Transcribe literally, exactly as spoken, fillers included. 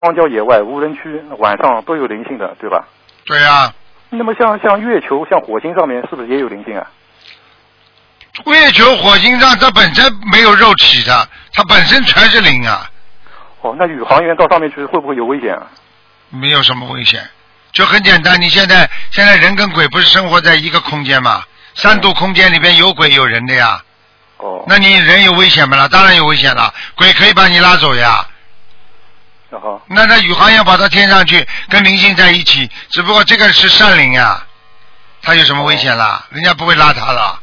荒郊野外、无人区，晚上都有灵性的，对吧？ 对呀、啊。 那么像像月球、像火星上面是不是也有灵性啊？ 月球、火星上它本身没有肉体的，它本身全是灵啊。 哦，那宇航员到上面去会不会有危险啊？ 没有什么危险，就很简单。你现在现在人跟鬼不是生活在一个空间吗？三度空间里边有鬼有人的呀。 哦。 那你人有危险不啦？当然有危险了，鬼可以把你拉走呀。 哦。 那那宇航员跑到天上去跟灵性在一起，只不过这个是善灵呀，他有什么危险啦？人家不会拉他了。